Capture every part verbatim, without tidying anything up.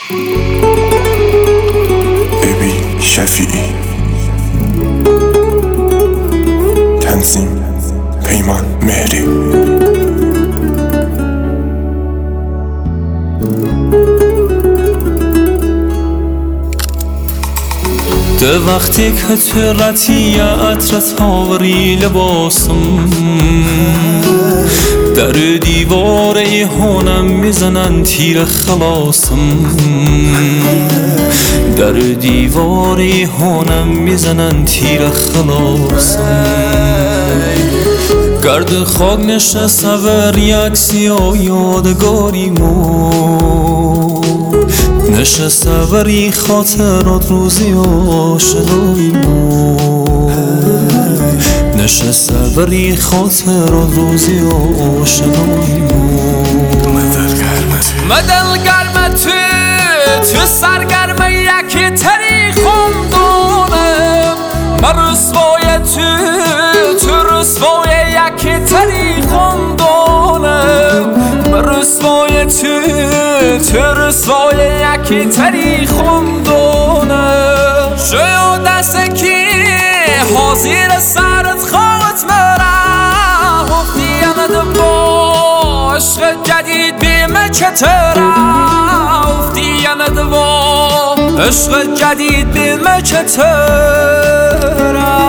ابی شفیعی، تنظیم پیمان مهری. ده وقتی که تو رتی عطرت آوری لباسم، در دیوار ایهانم میزنن تیر خلاصم، در دیوار ایهانم میزنن تیر خلاصم. گرد خاک نشسته ور یک سیاه یادگاری مو، نشسته وری خاطرات روزی آشنایی مو، نشسته وری خاطرات روزی آشنایی مو. مدل گرم تو تو سرگرم یکی تریخم دونم، من رسوای تو تو رسوای یکی تریخم دونم، من رسوای تو تو رسوای یکی تریخم دونم. شاید دست کی حاضر سرت خواهد مرا، وقتی امد با عشق جدید بیمه چطورا، وقتی امد با عشق جدید بیمه چطورا.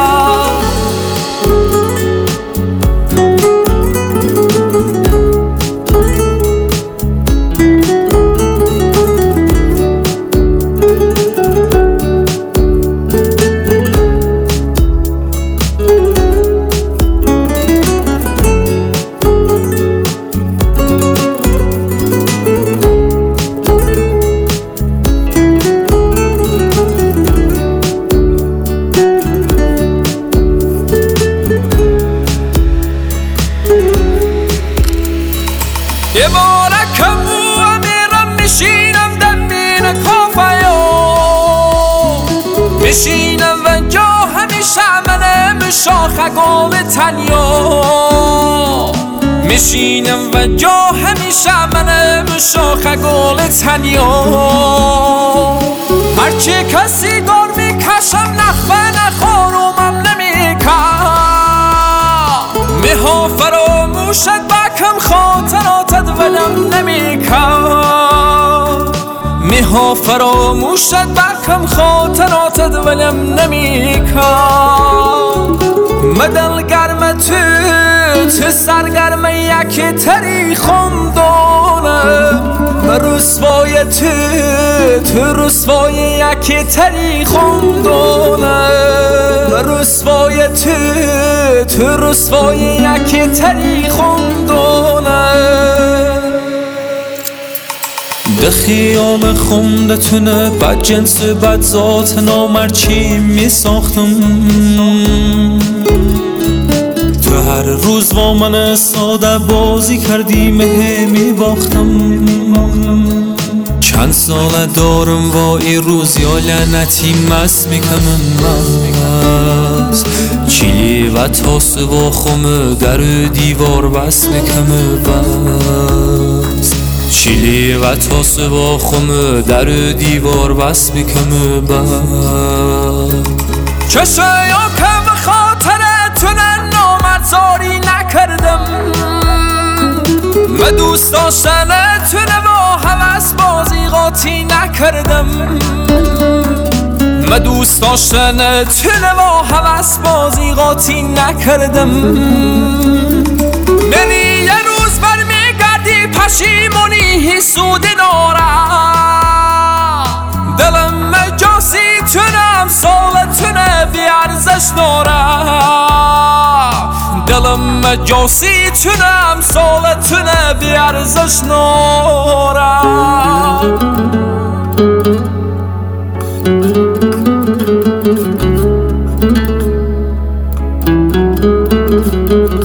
یه باره که بو امیرم میشینم دمین کافه میشینم و جا همیشه منم شاخه گل تنیا، میشینم و جا همیشه منم شاخه گل تنیا. هرچی کسی گار میکشم نخوه نخورمم نمیکن، میها فراموشت بکم خاطراتت ولم نمیکن، میها فراموشت بکم خاطراتت ولم نمیکن. مدل گرم تو تو سرگرم یکی تریخم دونم، رسوای تو تو رسوای یکی تریخم دونم، رسوای تو تو رسوای یکی تریخم دونم. ده خیال خوندتونه بد جنس بد ذات نامرچی می ساختم، تو هر روز با من ساده بازی کردی مه می باختم. چند ساله دارم و این روز یا لعنتی مست میکنم مست، چیلی و تاس و خمه در دیوار بس میکنم بس، چیلی و تاس و خمه در دیوار بس میکنم بس. چشم یا که به خاطرتونه نامرزاری نکردم، و دوست داشتنتونه با هوس بازی قاطی نکردم، و دوست داشتنتونه با هوس بازی قاطی نکردم. منی یه روز برمیگردی پشیمونی سود ناره، دلم مجاسی تونم سالتونه بیارزش ناره، دلم مجاسی تونم سالتونه بیارزش ناره.